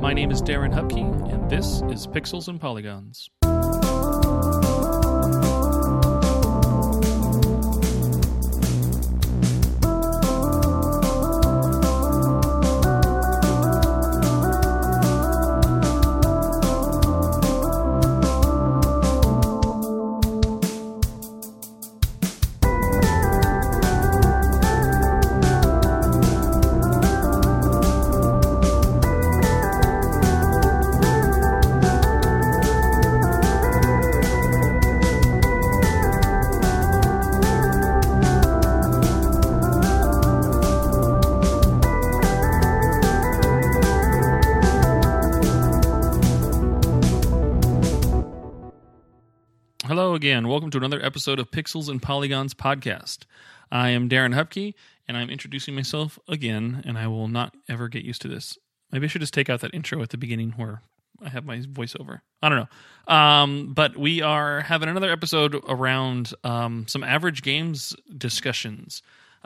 My name is Darren Hupke, and this is Pixels and Polygons. Hello again. Welcome to another episode of Pixels and Polygons podcast. I am Darren Hupke, and I'm introducing myself again, and I will not ever get used to this. Maybe I should just take out that intro at the beginning where I have my voiceover. I don't know. But we are having another episode around some average games discussions.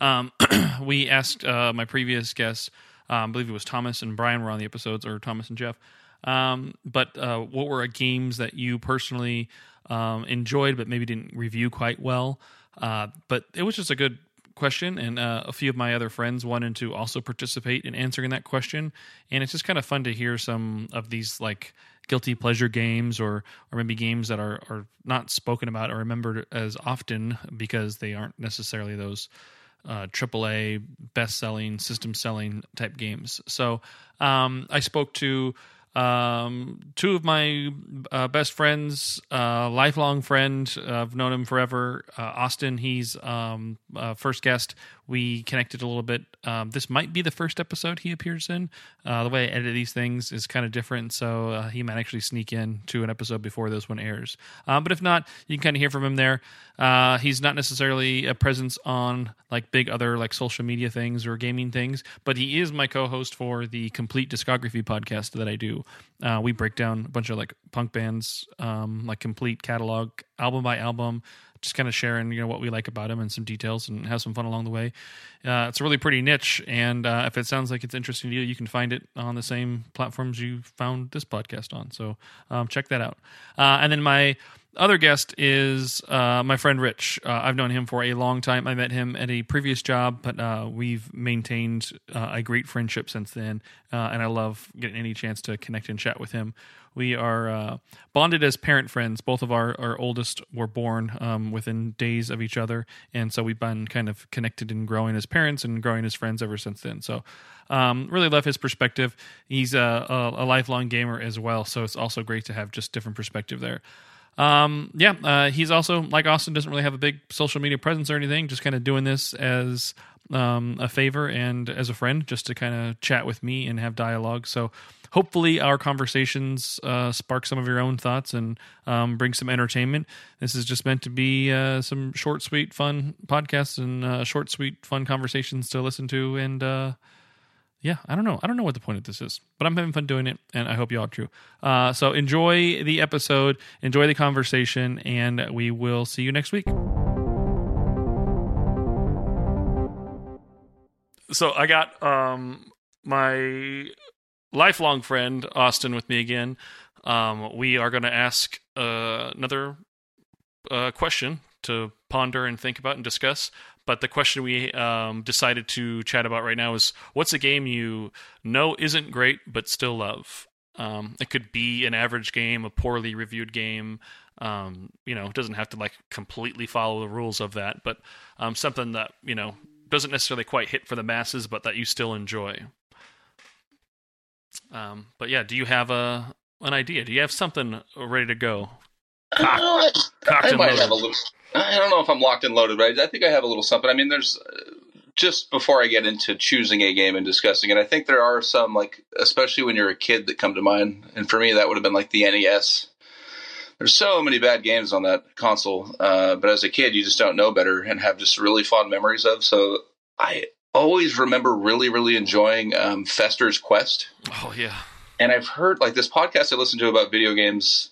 We asked my previous guests, I believe it was Thomas and Brian were on the episodes, or Thomas and Jeff, but what were games that you personally enjoyed but maybe didn't review quite well, but it was just a good question, and a few of my other friends wanted to also participate in answering that question, and it's just kind of fun to hear some of these like guilty pleasure games or maybe games that are not spoken about or remembered as often because they aren't necessarily those AAA best-selling, system-selling type games. So I spoke to two of my best friends, lifelong friend. I've known him forever. Austin, he's first guest. We connected a little bit. This might be the first episode he appears in. The way I edit these things is kind of different, so he might actually sneak in to an episode before this one airs. But if not, you can kind of hear from him there. He's not necessarily a presence on like big other like social media things or gaming things, but he is my co-host for the Complete Discography podcast that I do. We break down a bunch of like punk bands, like complete catalog, album by album, just kind of sharing, what we like about them and some details and have some fun along the way. It's a really pretty niche, and if it sounds like it's interesting to you, you can find it on the same platforms you found this podcast on. So check that out. And then my other guest is my friend Rich. I've known him for a long time. I met him at a previous job, but we've maintained a great friendship since then, and I love getting any chance to connect and chat with him. We are bonded as parent friends. Both of our oldest were born within days of each other, and so we've been kind of connected and growing as parents and growing as friends ever since then. So really love his perspective. He's a lifelong gamer as well, so it's also great to have just different perspective there. He's also, like Austin, doesn't really have a big social media presence or anything, just kind of doing this as a favor and as a friend, just to kind of chat with me and have dialogue. So hopefully our conversations spark some of your own thoughts and bring some entertainment. This is just meant to be some short, sweet, fun podcasts and short, sweet, fun conversations to listen to. And I don't know what the point of this is, but I'm having fun doing it, and I hope you all too. So enjoy the episode, enjoy the conversation, and we will see you next week. So I got my lifelong friend Austin with me again. We are going to ask another question to ponder and think about and discuss. But the question we decided to chat about right now is, what's a game you know isn't great but still love? It could be an average game, a poorly reviewed game. It doesn't have to like completely follow the rules of that, but something that doesn't necessarily quite hit for the masses, but that you still enjoy. Do you have an idea? Do you have something ready to go? I might have a little. I don't know if I'm locked and loaded, but I think I have a little something. I mean, there's just before I get into choosing a game and discussing it, I think there are some, like, especially when you're a kid, that come to mind. And for me, that would have been like the NES. There's so many bad games on that console, but as a kid, you just don't know better and have just really fond memories of. So I always remember really, really enjoying Fester's Quest. Oh, yeah. And I've heard, like, this podcast I listened to about video games.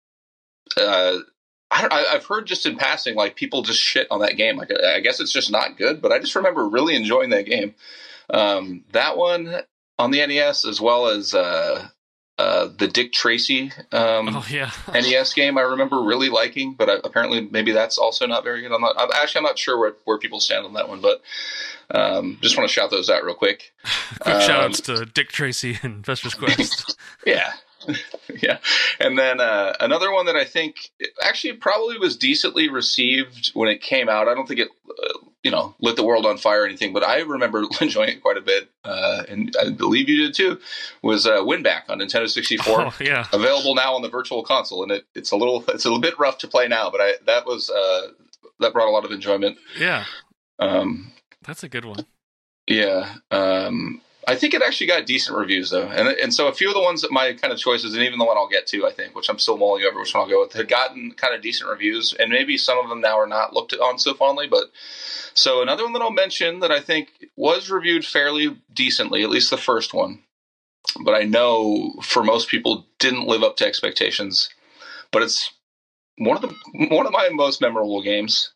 I've heard just in passing, like, people just shit on that game. Like, I guess it's just not good, but I just remember really enjoying that game. That one on the NES, as well as the Dick Tracy yeah. NES game I remember really liking, but apparently maybe that's also not very good. I'm not sure where people stand on that one, but just want to shout those out real quick. Quick shout outs to Dick Tracy and Fester's Quest. Yeah. Yeah. And then another one that I think actually probably was decently received when it came out. I don't think it lit the world on fire or anything, but I remember enjoying it quite a bit, and I believe you did too, was Winback on Nintendo 64. Oh, yeah. Available now on the Virtual Console, and it's a little bit rough to play now, but that brought a lot of enjoyment. Yeah. That's a good one. Yeah. I think it actually got decent reviews though, and so a few of the ones that my kind of choices, and even the one I'll get to, I think, which I'm still mulling over which one I'll go with, had gotten kind of decent reviews, and maybe some of them now are not looked on so fondly. But so another one that I'll mention that I think was reviewed fairly decently, at least the first one, but I know for most people didn't live up to expectations. But it's one of my most memorable games.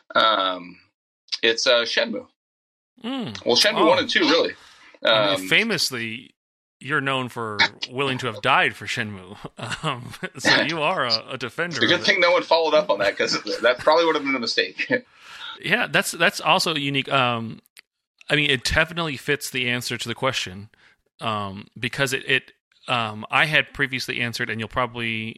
It's Shenmue. Well, Shenmue 1 and 2, really. Famously, you're known for willing to have died for Shenmue. So you are a defender. It's a good thing no one followed up on that, because that probably would have been a mistake. Yeah, that's also unique. I mean, it definitely fits the answer to the question, because I had previously answered, and you'll probably...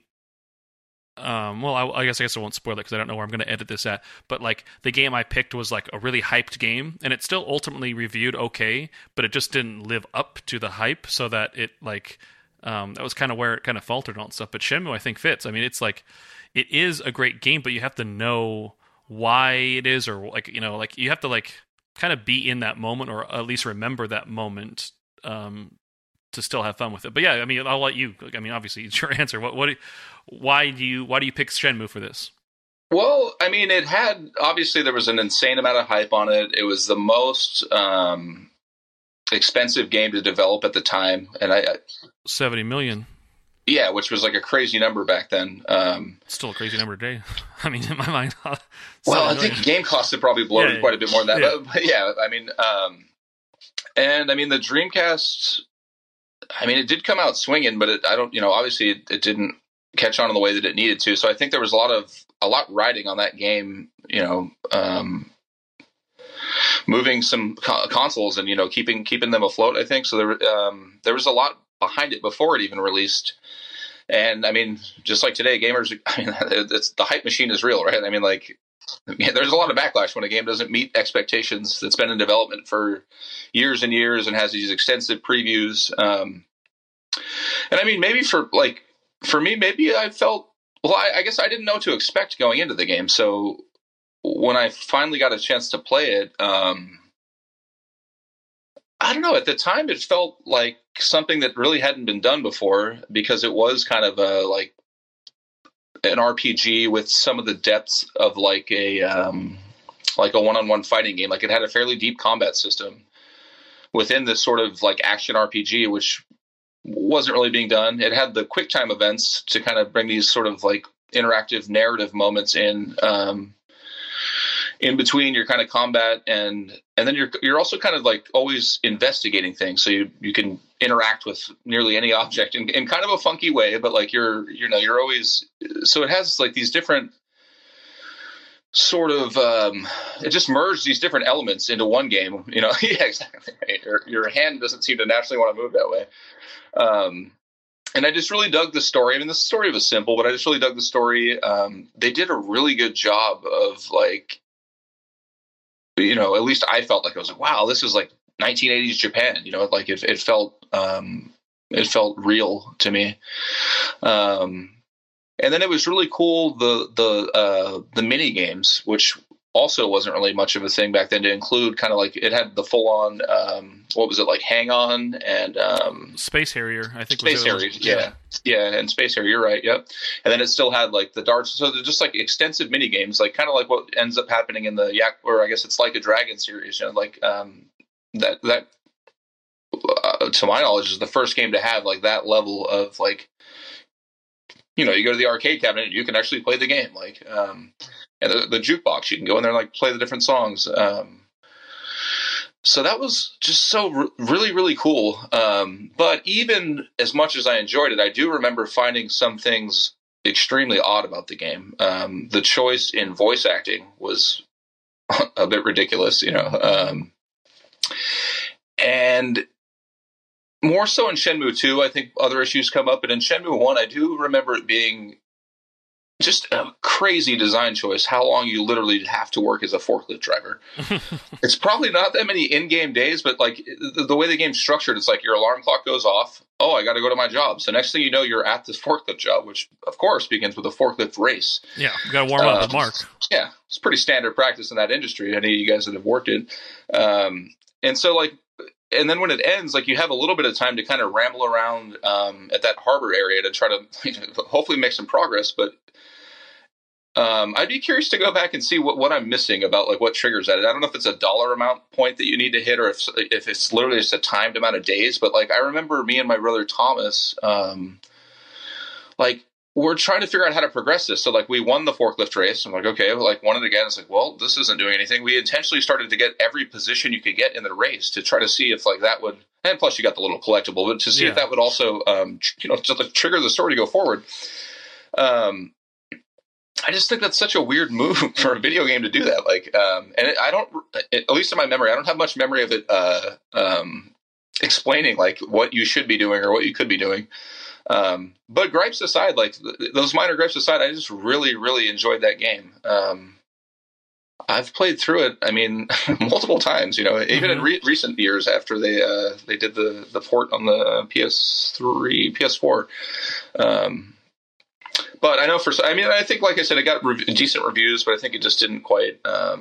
I guess I won't spoil it because I don't know where I'm going to edit this at. But like the game I picked was like a really hyped game, and it still ultimately reviewed okay, but it just didn't live up to the hype. So that it that was kind of where it kind of faltered on stuff. But Shenmue, I think, fits. I mean, it's like it is a great game, but you have to know why it is, or you have to kind of be in that moment, or at least remember that moment. To still have fun with it. But yeah, I mean, I'll let you. I mean, obviously, it's your answer. Why do you pick Shenmue for this? Well, I mean, obviously there was an insane amount of hype on it. It was the most expensive game to develop at the time, and $70 million. Yeah, which was like a crazy number back then. Still a crazy number today. I mean, in my mind. Well, I think game costs have probably bloated quite a bit more than that. Yeah. But yeah, I mean, and I mean the Dreamcast. I mean, it did come out swinging, but obviously it didn't catch on in the way that it needed to. So I think there was a lot riding on that game, moving some consoles and, keeping them afloat, I think. So there was a lot behind it before it even released. And I mean, just like today, gamers, I mean, the hype machine is real, right? I mean, there's a lot of backlash when a game doesn't meet expectations that's been in development for years and years and has these extensive previews. And I mean, maybe for me, maybe I felt, I guess I didn't know what to expect going into the game. So when I finally got a chance to play it, I don't know, at the time it felt like something that really hadn't been done before, because it was kind of an RPG with some of the depths of a one-on-one fighting game. Like, it had a fairly deep combat system within this sort of action RPG, which wasn't really being done. It had the quick time events to kind of bring these sort of interactive narrative moments in between your kind of combat, and then you're also kind of always investigating things, so you can interact with nearly any object in kind of a funky way, but you're always, so it has these different sort of it just merged these different elements into one game, yeah, exactly right. Your hand doesn't seem to naturally want to move that way. And I just really dug the story. I mean, the story was simple, but I just really dug the story. They did a really good job of at least I felt I was wow, this is 1980s Japan. It felt real to me. And then it was really cool the mini games, which also wasn't really much of a thing back then, to include kind of it had the full on what was it, Hang On and Space Harrier, I think. Space Harrier, yeah, and Space Harrier, you're right, yep. And then it still had the darts, so they're just extensive mini games, kind of what ends up happening in the or I guess it's Like a Dragon series, that to my knowledge is the first game to have that level of you go to the arcade cabinet and you can actually play the game, and the jukebox, you can go in there and play the different songs. So that was just so really, really cool. But even as much as I enjoyed it, I do remember finding some things extremely odd about the game. The choice in voice acting was a bit ridiculous, and more so in Shenmue 2, I think other issues come up. But in Shenmue 1, I do remember it being just a crazy design choice, how long you literally have to work as a forklift driver. It's probably not that many in-game days, but like the way the game's structured, it's like your alarm clock goes off. Oh, I got to go to my job. So next thing you know, you're at this forklift job, which of course begins with a forklift race. Yeah, you got to warm up with Mark. Yeah, it's pretty standard practice in that industry. Any of you guys that have worked it. And so like, and then when it ends, like you have a little bit of time to kind of ramble around at that harbor area to try to hopefully make some progress. But I'd be curious to go back and see what I'm missing about like what triggers that. I don't know if it's a dollar amount point that you need to hit or if it's literally just a timed amount of days. But like I remember me and my brother Thomas, like we're trying to figure out how to progress this. So like we won the forklift race. I'm like, okay, like won it again. It's like, well, this isn't doing anything. We intentionally started to get every position you could get in the race to try to see if like that would, and plus you got the little collectible, but to see if that would also, just like trigger the story to go forward. I just think that's such a weird move for a video game to do that. Like, I don't, at least in my memory, I don't have much memory of it explaining like what you should be doing or what you could be doing. But gripes aside, like those minor gripes aside, I just really, really enjoyed that game. I've played through it, I mean, multiple times, even in recent years after they did the port on the PS3, PS4. But I know I think, like I said, it got decent reviews, but I think it just didn't quite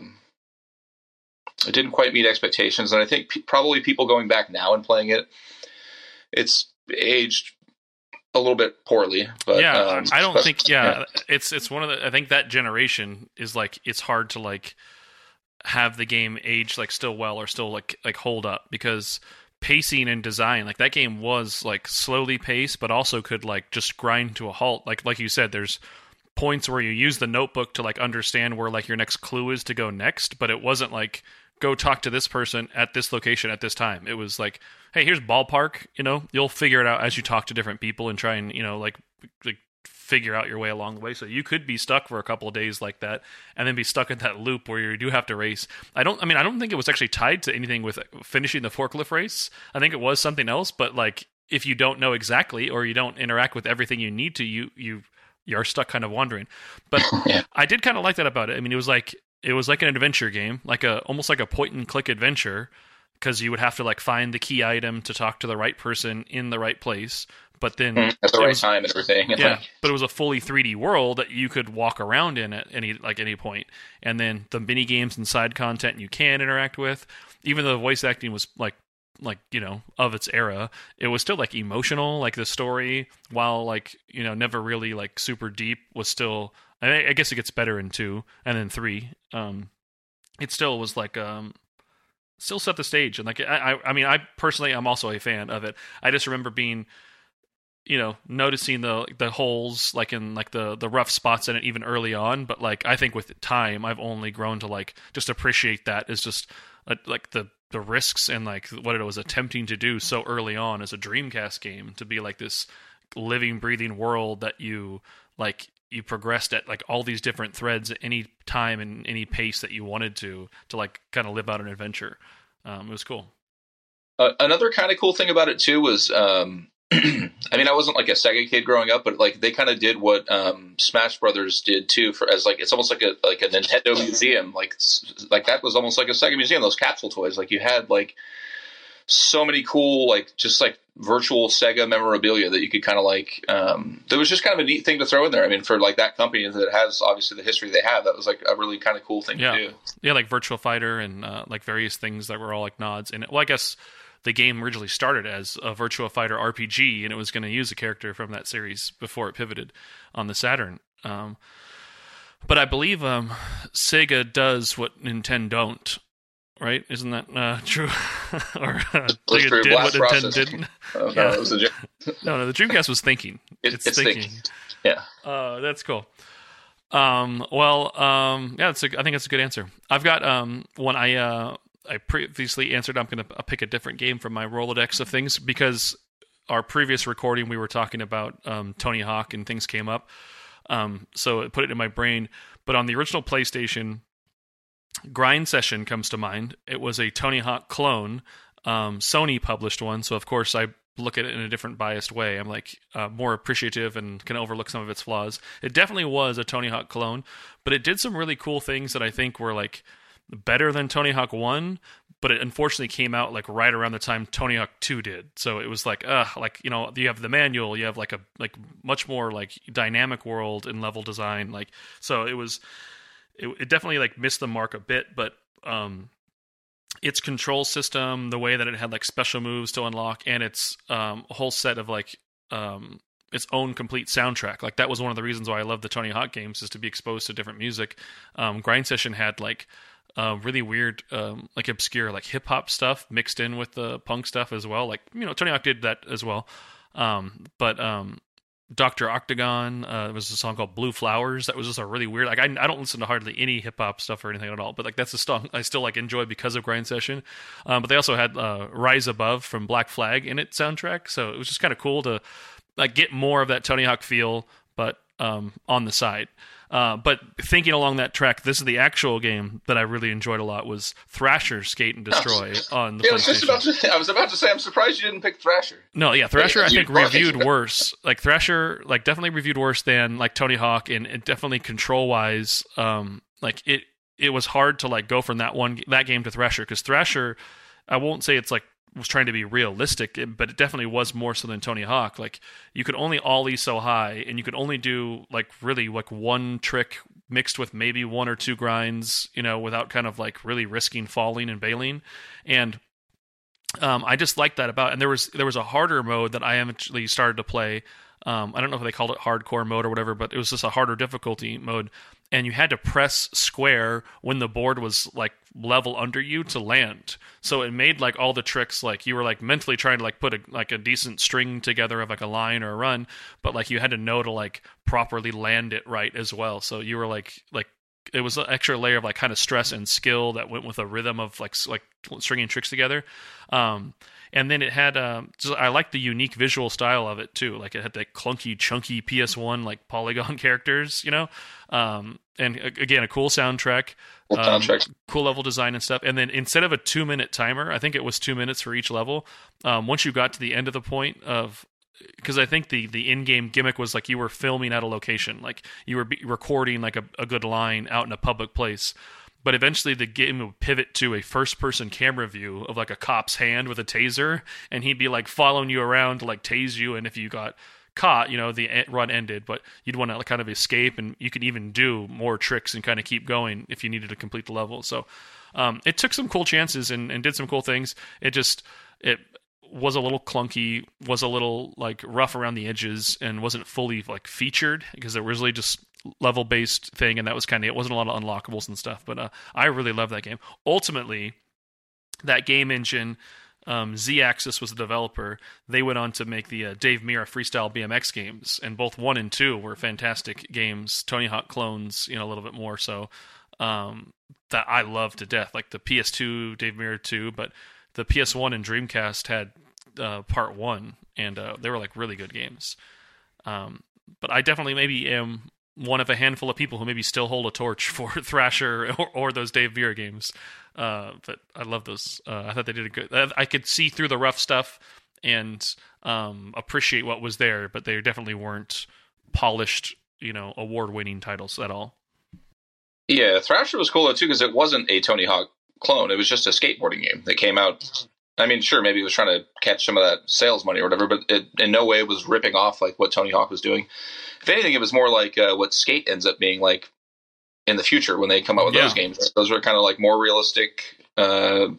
meet expectations. And I think probably people going back now and playing it, it's aged a little bit poorly. But yeah, I don't think. Yeah, it's one of the. I think that generation is like it's hard to like have the game age like still well or still like hold up because pacing and design, like that game was like slowly paced, but also could like just grind to a halt. Like you said, there's points where you use the notebook to like understand where like your next clue is to go next, but it wasn't like go talk to this person at this location at this time. It was like, hey, here's ballpark. You'll figure it out as you talk to different people and try and like figure out your way along the way. So you could be stuck for a couple of days like that and then be stuck in that loop where you do have to race. I don't think it was actually tied to anything with finishing the forklift race. I think it was something else, but like if you don't know exactly or you don't interact with everything you need to, you're stuck kind of wandering. But I did kind of like that about it. I mean, it was like an adventure game, almost like a point and click adventure, because you would have to like find the key item to talk to the right person in the right place. But then at the right time and everything. Yeah, but it was a fully 3D world that you could walk around in at any point. And then the mini games and side content you can interact with, even though the voice acting was like of its era, it was still like emotional. Like the story, while like never really like super deep, was still. I guess it gets better in 2 and then 3. It still was like still set the stage, and like I mean, I personally I'm also a fan of it. I just remember being noticing the holes like in like the rough spots in it even early on, but like I think with time I've only grown to like just appreciate that as just like the risks and like what it was attempting to do so early on as a Dreamcast game, to be like this living breathing world that you progressed at like all these different threads at any time and any pace that you wanted to like kind of live out an adventure. It was cool. Another kind of cool thing about it too was I mean, I wasn't like a Sega kid growing up, but like they kind of did what Smash Brothers did too, it's almost like a Nintendo museum. Like that was almost like a Sega museum. Those capsule toys, like you had like so many cool like just like virtual Sega memorabilia that you could kind of like. There was just kind of a neat thing to throw in there. I mean, for like that company that has obviously the history they have, that was like a really kind of cool thing to do. Yeah, like Virtua Fighter and like various things that were all like nods. And well, I guess the game originally started as a Virtua Fighter RPG, and it was going to use a character from that series before it pivoted on the Saturn. But I believe Sega does what Nintendo don't, right? Isn't that true? Or Sega did what Nintendo didn't? Oh, no, it was a joke. No, the Dreamcast was thinking. It's thinking. Yeah. That's cool. Yeah, I think that's a good answer. I've got one. I previously answered, I'm going to pick a different game from my Rolodex of things because our previous recording we were talking about Tony Hawk and things came up. So it put it in my brain. But on the original PlayStation, Grind Session comes to mind. It was a Tony Hawk clone. Sony published one, so of course I look at it in a different biased way. I'm like more appreciative and can overlook some of its flaws. It definitely was a Tony Hawk clone, but it did some really cool things that I think were like better than Tony Hawk 1, but it unfortunately came out like right around the time Tony Hawk 2 did. So it was like you have the manual, you have like a much more like dynamic world and level design, like so it definitely like missed the mark a bit, but its control system, the way that it had like special moves to unlock, and its a whole set of like its own complete soundtrack. Like that was one of the reasons why I love the Tony Hawk games, is to be exposed to different music. Grind Session had like really weird, like obscure, like hip hop stuff mixed in with the punk stuff as well. Like Tony Hawk did that as well. But Dr. Octagon, was a song called Blue Flowers. That was just a really weird, like I don't listen to hardly any hip hop stuff or anything at all, but like that's a song I still like enjoy because of Grind Session. But they also had Rise Above from Black Flag in its soundtrack, so it was just kind of cool to like get more of that Tony Hawk feel, but on the side. But thinking along that track, this is the actual game that I really enjoyed a lot, was Thrasher Skate and Destroy on the PlayStation. I was about to say, I'm surprised you didn't pick Thrasher. No, yeah, Thrasher I think reviewed worse. Like Thrasher, like definitely reviewed worse than like Tony Hawk, and it definitely control-wise, like it was hard to like go from that game to Thrasher, because Thrasher, I won't say it's like was trying to be realistic, but it definitely was more so than Tony Hawk. Like you could only ollie so high, and you could only do like really like one trick mixed with maybe one or two grinds, without kind of like really risking falling and bailing. And I just liked that about. And there was a harder mode that I eventually started to play. I don't know if they called it hardcore mode or whatever, but it was just a harder difficulty mode. And you had to press square when the board was like level under you to land. So it made like all the tricks, like you were like mentally trying to like put a decent string together of like a line or a run, but like you had to know to like properly land it right as well. So you were like it was an extra layer of like kind of stress and skill that went with a rhythm of like stringing tricks together. And then it had, I like the unique visual style of it too. Like it had that clunky, chunky PS1 like polygon characters, and again, a cool soundtrack, cool level design and stuff. And then instead of a 2-minute timer, I think it was 2 minutes for each level. Once you got to the end of the point of, because I think the in-game gimmick was like you were filming at a location, like you were recording like a good line out in a public place. But eventually the game would pivot to a first-person camera view of like a cop's hand with a taser, and he'd be like following you around to like tase you. And if you got caught, the run ended, but you'd want to kind of escape, and you could even do more tricks and kind of keep going if you needed to complete the level. So it took some cool chances and did some cool things. It was a little clunky, was a little like rough around the edges, and wasn't fully like featured because it was really just level based thing, and that was kind of it. Wasn't a lot of unlockables and stuff, but I really love that game. Ultimately, that game engine, Z-Axis was the developer. They went on to make the Dave Mirra Freestyle BMX games, and both 1 and 2 were fantastic games. Tony Hawk clones, a little bit more so, that I love to death. Like the PS2 Dave Mirra 2, but the PS1 and Dreamcast had part 1, and they were like really good games. But I definitely maybe am one of a handful of people who maybe still hold a torch for Thrasher or those Dave Mirra games. But I love those. I thought they did a good. I could see through the rough stuff and appreciate what was there, but they definitely weren't polished, award-winning titles at all. Yeah, Thrasher was cool though too, because it wasn't a Tony Hawk clone. It was just a skateboarding game that came out. I mean, sure, maybe it was trying to catch some of that sales money or whatever, but it in no way was ripping off like what Tony Hawk was doing. If anything, it was more like what Skate ends up being like in the future when they come out with those games. Those are kind of like more realistic, Trying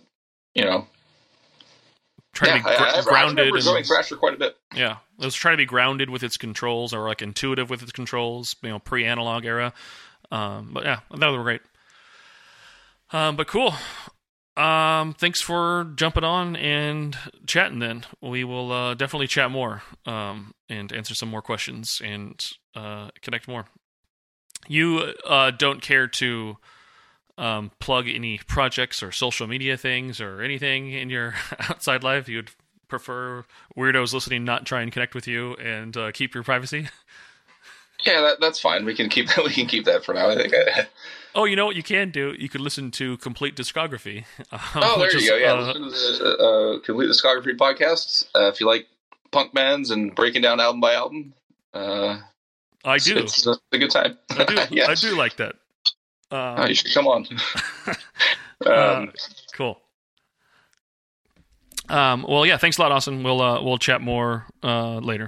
to be grounded. I remember enjoying Thrasher quite a bit. Yeah, it was trying to be grounded with its controls, or like intuitive with its controls, pre-analog era. But yeah, I thought they were great. But cool. Thanks for jumping on and chatting then. We will definitely chat more and answer some more questions and connect more. You don't care to plug any projects or social media things or anything in your outside life you'd prefer weirdos listening not try and connect with you and keep your privacy? Yeah, that's fine. We can keep that for now. I think. Oh, you know what you can do? You could listen to Complete Discography. There you go. Yeah, listen to the Complete Discography podcast. If you like punk bands and breaking down album by album, I do. It's a good time. I do. Yeah. I do like that. You should come on. Cool. Well, yeah. Thanks a lot, Austin. We'll chat more later.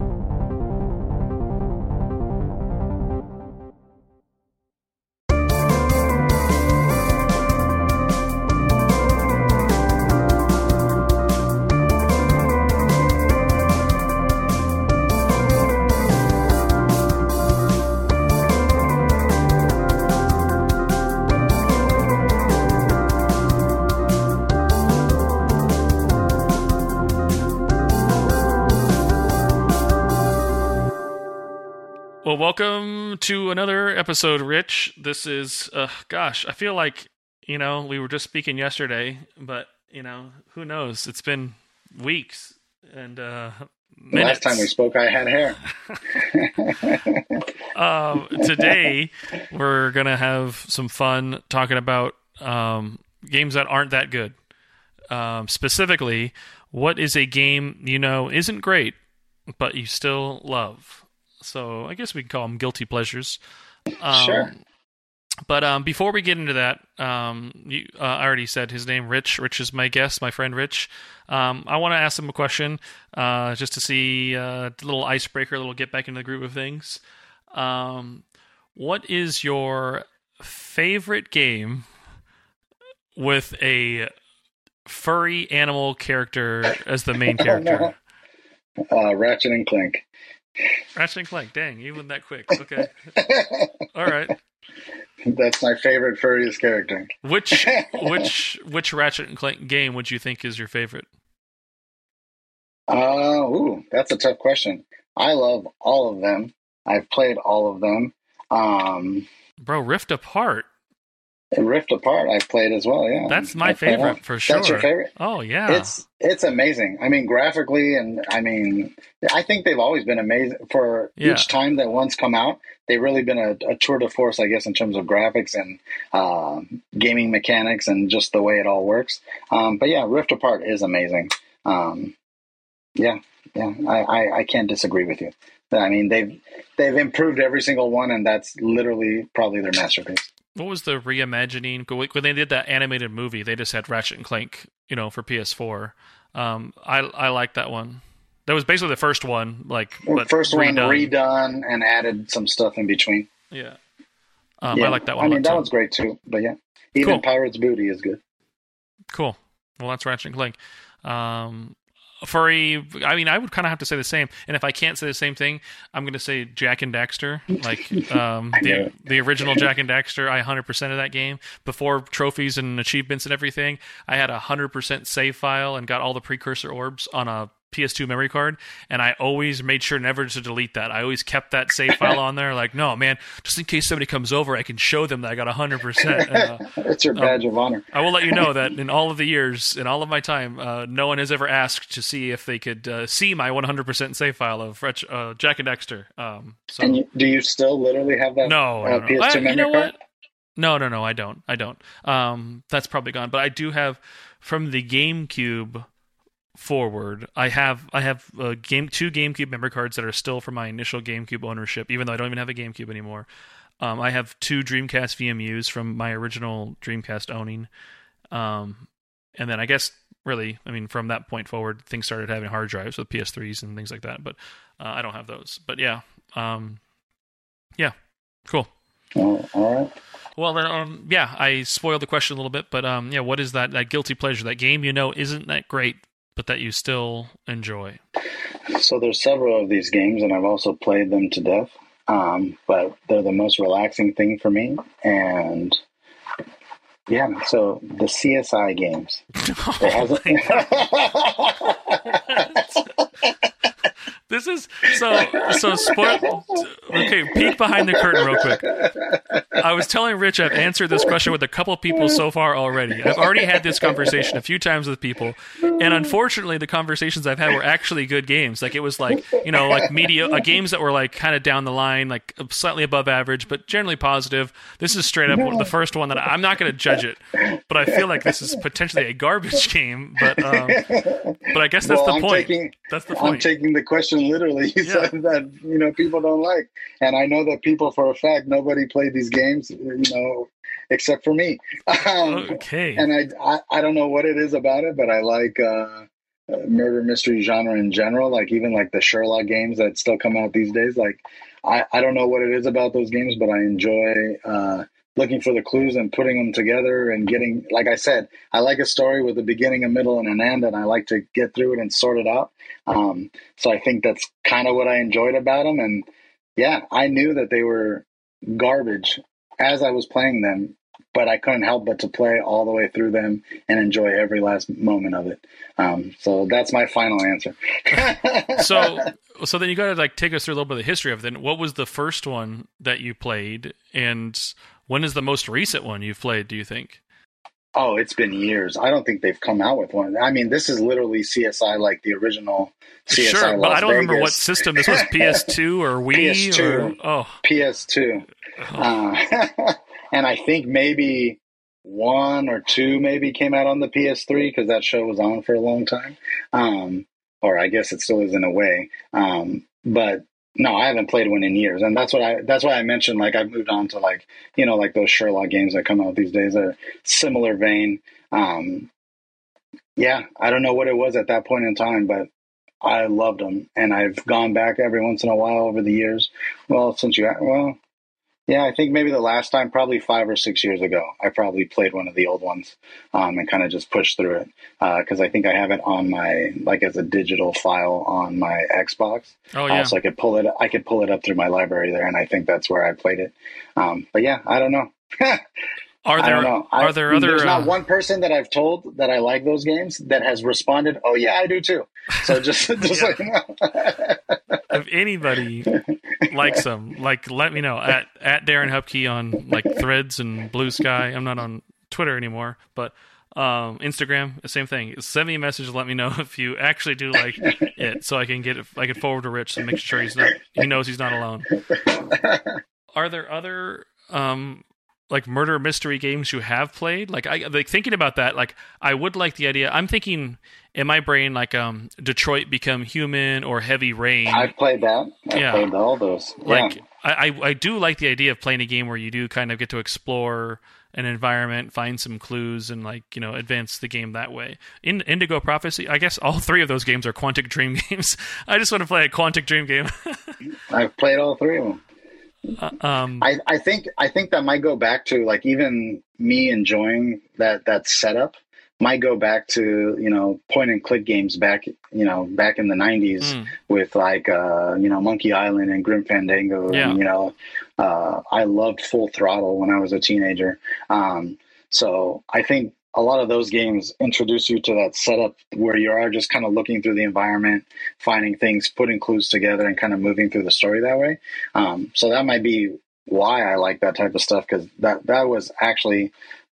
Well, welcome to another episode, Rich. This is, gosh, I feel like, we were just speaking yesterday, but, who knows? It's been weeks and minutes. Last time we spoke, I had hair. Today, we're going to have some fun talking about games that aren't that good. Specifically, what is a game isn't great, but you still love? So I guess we can call them guilty pleasures. Sure. But before we get into that, I already said his name, Rich. Rich is my guest, my friend Rich. I want to ask him a question just to see a little icebreaker, a little get back into the groove of things. What is your favorite game with a furry animal character as the main character? Ratchet and Clank. Ratchet and Clank, dang, you went that quick. Okay. All right. That's my favorite furriest character. Which Ratchet and Clank game would you think is your favorite? That's a tough question. I love all of them. I've played all of them. Bro, Rift Apart. Rift Apart I've played as well, yeah. That's my favorite for sure. That's your favorite? Oh, yeah. It's amazing. I mean, graphically, and I think they've always been amazing. For each time that one's come out, they've really been a tour de force, I guess, in terms of graphics and gaming mechanics and just the way it all works. But yeah, Rift Apart is amazing. I can't disagree with you. I mean, they've improved every single one, and that's literally probably their masterpiece. What was the reimagining? When they did that animated movie, they just had Ratchet and Clank, for PS4. I like that one. That was basically the first one, redone and added some stuff in between. Yeah. I like that one. That one's great too. But yeah, even cool. Pirate's Booty is good. Cool. Well, that's Ratchet and Clank. Furry, I would kind of have to say the same. And if I can't say the same thing, I'm going to say Jak and Daxter. The original Jak and Daxter, I 100% of that game. Before trophies and achievements and everything, I had a 100% save file and got all the precursor orbs on a PS2 memory card, and I always made sure never to delete that. I always kept that save file on there, like, no, man, just in case somebody comes over, I can show them that I got 100%. It's your badge of honor. I will let you know that in all of the years, in all of my time, no one has ever asked to see if they could see my 100% save file of Jak and Daxter. And do you still literally have that PS2 memory card? No, I don't. That's probably gone, but I do have from the GameCube forward. I have two GameCube memory cards that are still from my initial GameCube ownership, even though I don't even have a GameCube anymore. I have two Dreamcast VMUs from my original Dreamcast owning. And then I guess really, from that point forward, things started having hard drives with PS3s and things like that, but I don't have those. But yeah. Cool. All right. Well, then, I spoiled the question a little bit, but what is that guilty pleasure, that game isn't that great, but that you still enjoy? So there's several of these games, and I've also played them to death. But they're the most relaxing thing for me. And so the CSI games. This is so spoil. Okay, peek behind the curtain real quick. I was telling Rich I've answered this question with a couple of people so far already. I've already had this conversation a few times with people, and unfortunately, the conversations I've had were actually good games. Like it was like games that were like kind of down the line, like slightly above average, but generally positive. This is straight up the first one that I'm not going to judge it, but I feel like this is potentially a garbage game. But I guess that's the point. That's the point. I'm taking the question literally. You said that people don't like, and I know that people for a fact nobody played these games, except for me. Okay. And I don't know what it is about it, but I like murder mystery genre in general. Like even like the Sherlock games that still come out these days. Like I don't know what it is about those games, but I enjoy looking for the clues and putting them together and getting, like I said, I like a story with a beginning, a middle, and an end, and I like to get through it and sort it out. So I think that's kind of what I enjoyed about them. And yeah, I knew that they were garbage as I was playing them, but I couldn't help but to play all the way through them and enjoy every last moment of it. So that's my final answer. So then you got to like take us through a little bit of the history of it. Then what was the first one that you played, and when is the most recent one you've played, do you think? Oh, it's been years. I don't think they've come out with one. I mean, this is literally CSI, like the original CSI. Sure, but I don't remember what system this was. PS2 or Wii? PS2. PS2. Oh. And I think maybe one or two maybe came out on the PS3 because that show was on for a long time. Or I guess it still is in a way. But no, I haven't played one in years. And that's why I mentioned, like, I've moved on to like those Sherlock games that come out these days are similar vein. Yeah, I don't know what it was at that point in time, but I loved them. And I've gone back every once in a while over the years. Yeah, I think maybe the last time, probably 5 or 6 years ago, I probably played one of the old ones and kind of just pushed through it because I think I have it on my, like as a digital file on my Xbox. Oh yeah. So I could pull it up through my library there, and I think that's where I played it. But yeah, I don't know. Are there other? There's not one person that I've told that I like those games that has responded, "Oh yeah, I do too." So just like if anybody likes them, like let me know at Darren Hupke on like Threads and Blue Sky. I'm not on Twitter anymore, but Instagram, the same thing. Send me a message. Let me know if you actually do like it, so I can forward to Rich and make sure he knows he's not alone. Are there other like murder mystery games you have played? Like thinking about that, like I would like the idea. I'm thinking in my brain like Detroit Become Human or Heavy Rain. I've played that. I've played all those. Like yeah. I do like the idea of playing a game where you do kind of get to explore an environment, find some clues, and advance the game that way. In Indigo Prophecy, I guess all three of those games are Quantic Dream games. I just want to play a Quantic Dream game. I've played all three of them. I think that might go back to like even me enjoying that setup might go back to point and click games back in the 90s with like Monkey Island and Grim Fandango. Yeah. And I loved Full Throttle when I was a teenager. So I think a lot of those games introduce you to that setup where you are just kind of looking through the environment, finding things, putting clues together, and kind of moving through the story that way. So that might be why I like that type of stuff, because that was actually,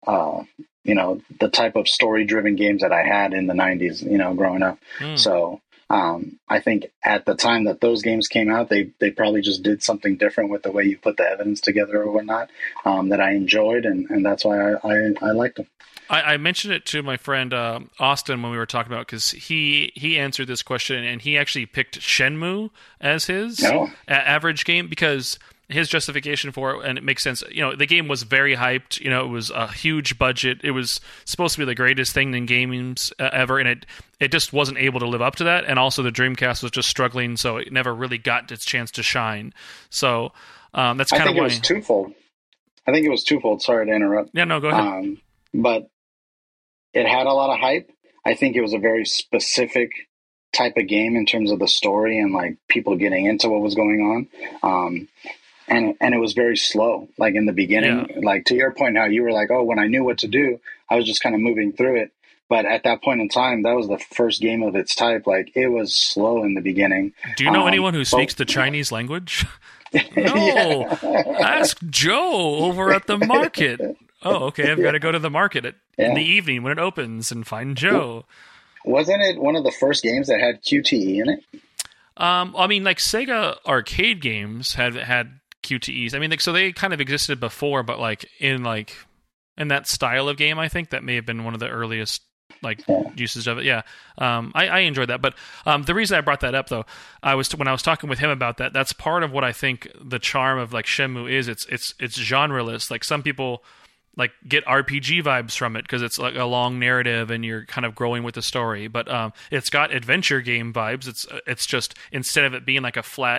the type of story-driven games that I had in the 90s, growing up. So I think at the time that those games came out, they probably just did something different with the way you put the evidence together or whatnot that I enjoyed, and that's why I liked them. I mentioned it to my friend Austin when we were talking about, because he answered this question and he actually picked Shenmue as his average game because his justification for it, and it makes sense. The game was very hyped. It was a huge budget. It was supposed to be the greatest thing in games ever, and it just wasn't able to live up to that. And also the Dreamcast was just struggling, so it never really got its chance to shine. So that's kind of why. I think it was twofold. Sorry to interrupt. Yeah, no, go ahead. But it had a lot of hype. I think it was a very specific type of game in terms of the story and like people getting into what was going on. And it was very slow, like in the beginning, like to your point, how you were like, oh, when I knew what to do, I was just kind of moving through it. But at that point in time, that was the first game of its type. Like it was slow in the beginning. Do you know anyone who speaks the Chinese language? No, ask Joe over at the market. Oh, okay, I've got to go to the market in the evening when it opens and find Joe. Wasn't it one of the first games that had QTE in it? I mean, like Sega arcade games had QTEs. I mean, like, so they kind of existed before, but in that style of game, I think that may have been one of the earliest uses of it. Yeah, I enjoyed that. But the reason I brought that up, though, when I was talking with him about that. That's part of what I think the charm of Shenmue is. It's genreless. Like some people get RPG vibes from it because it's like a long narrative and you're kind of growing with the story. But it's got adventure game vibes. It's just instead of it being like a flat,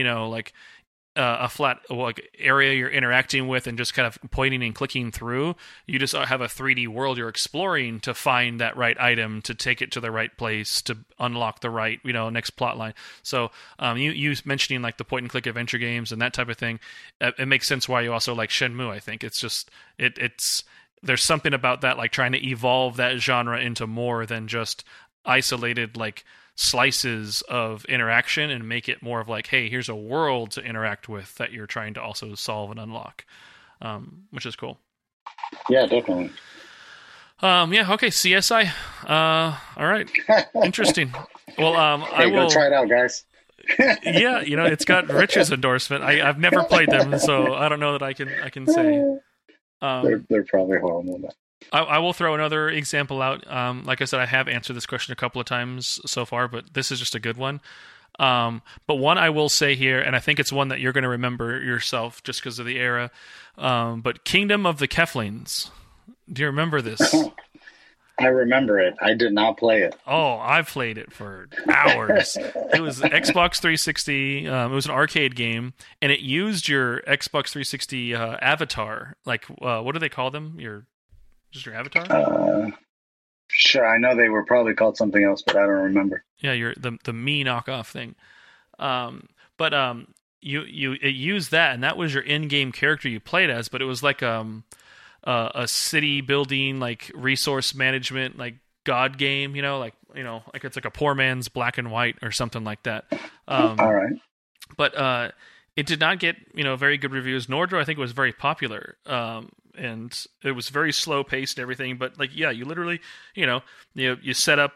a flat area you're interacting with and just kind of pointing and clicking through, you just have a 3D world you're exploring to find that right item, to take it to the right place, to unlock the right next plot line. So you mentioning the point and click adventure games and that type of thing, it makes sense why you also like Shenmue. I think it's just it's there's something about that, trying to evolve that genre into more than just isolated slices of interaction and make it more of hey, here's a world to interact with that you're trying to also solve and unlock, which is cool. Yeah, definitely. Okay, CSI. All right, interesting. Well, I will go try it out, guys. Yeah, it's got Rich's endorsement. I've never played them, so I don't know that I can say. They're probably horrible. But... I will throw another example out. Like I said, I have answered this question a couple of times so far, but this is just a good one. But one I will say here, and I think it's one that you're going to remember yourself just because of the era, but Kingdom of the Keflings. Do you remember this? I remember it. I did not play it. Oh, I played it for hours. It was Xbox 360. It was an arcade game, and it used your Xbox 360 avatar. What do they call them? Just your avatar? Sure. I know they were probably called something else, but I don't remember. Yeah, the me knockoff thing. But it used that, and that was your in-game character you played as. But it was like a city building, resource management, god game. It's like a poor man's Black and White or something like that. All right. But it did not get very good reviews, nor do I think it was very popular. And it was very slow paced and everything. But you literally, you set up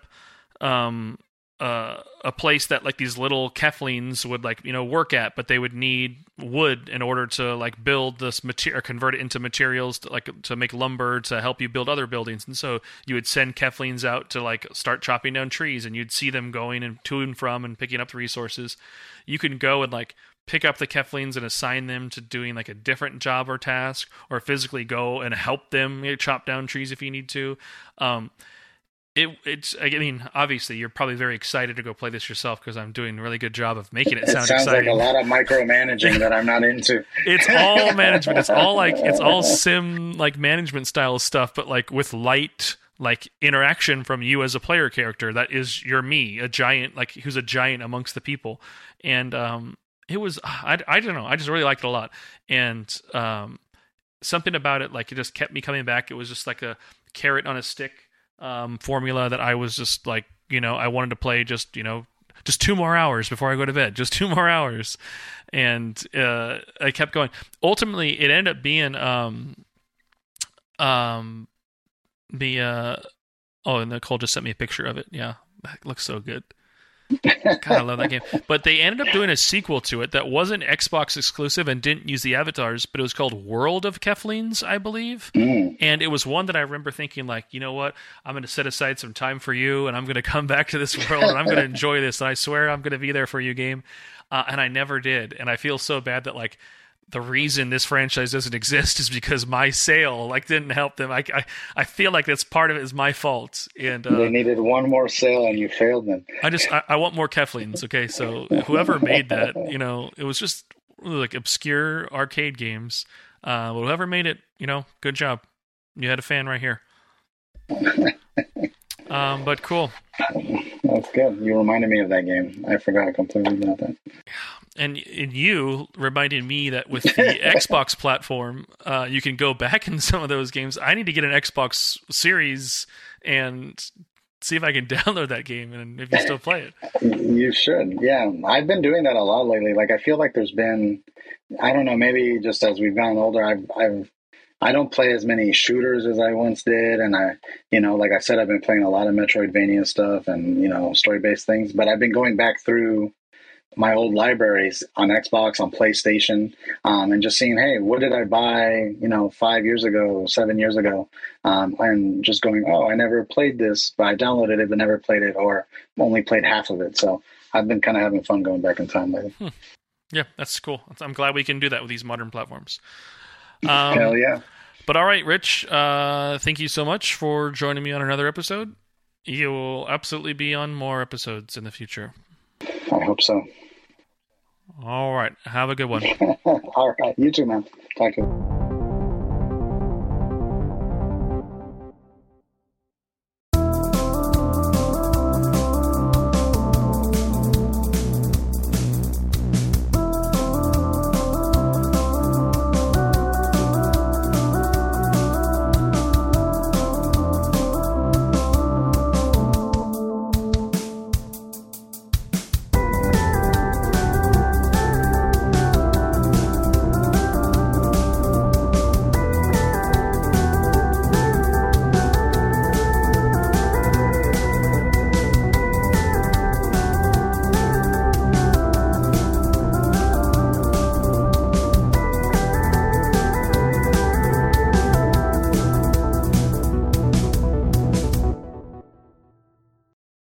a place that these little Keflings would work at, but they would need wood in order to build this material, or convert it into materials to make lumber to help you build other buildings. And so you would send Keflings out to start chopping down trees, and you'd see them going and to and from and picking up the resources. You can go and pick up the Keflings and assign them to doing a different job or task, or physically go and help them chop down trees if you need to. Obviously you're probably very excited to go play this yourself because I'm doing a really good job of making it sound exciting. Like a lot of micromanaging that I'm not into. It's all management. It's all sim management style stuff, but with light interaction from you as a player character. That is your me, a giant, who's a giant amongst the people. And it was, I don't know, I just really liked it a lot. And something about it, it just kept me coming back. It was just like a carrot on a stick formula that I was just I wanted to play just 2 more hours before I go to bed, just 2 more hours. And I kept going. Ultimately, it ended up being and Nicole just sent me a picture of it. Yeah, that looks so good. God, I love that game. But they ended up doing a sequel to it that wasn't Xbox exclusive and didn't use the avatars, but it was called World of Keflings, I believe. And it was one that I remember thinking, you know what? I'm going to set aside some time for you, and I'm going to come back to this world, and I'm going to enjoy this, and I swear I'm going to be there for you, game. And I never did. And I feel so bad that, the reason this franchise doesn't exist is because my sale didn't help them. I feel like that's part of it is my fault. And they needed one more sale and you failed them. I want more Keflings. Okay, so whoever made that, it was just obscure arcade games. Whoever made it, good job. You had a fan right here. But cool. That's good. You reminded me of that game. I forgot completely about that. And you reminded me that with the Xbox platform, you can go back in some of those games. I need to get an Xbox Series and see if I can download that game and if you still play it. You should. Yeah. I've been doing that a lot lately. Like, I feel like there's been, I don't know, maybe just as we've gotten older, I don't play as many shooters as I once did. And like I said, I've been playing a lot of Metroidvania stuff and, story-based things, but I've been going back through my old libraries on Xbox, on PlayStation, and just seeing, hey, what did I buy, 5 years ago, 7 years ago? And just going, oh, I never played this, but I downloaded it, but never played it, or only played half of it. So I've been kind of having fun going back in time lately. Yeah, that's cool. I'm glad we can do that with these modern platforms. Hell yeah. But all right, Rich, thank you so much for joining me on another episode. You will absolutely be on more episodes in the future. I hope so. All right. Have a good one. All right. You too, man. Talk to you.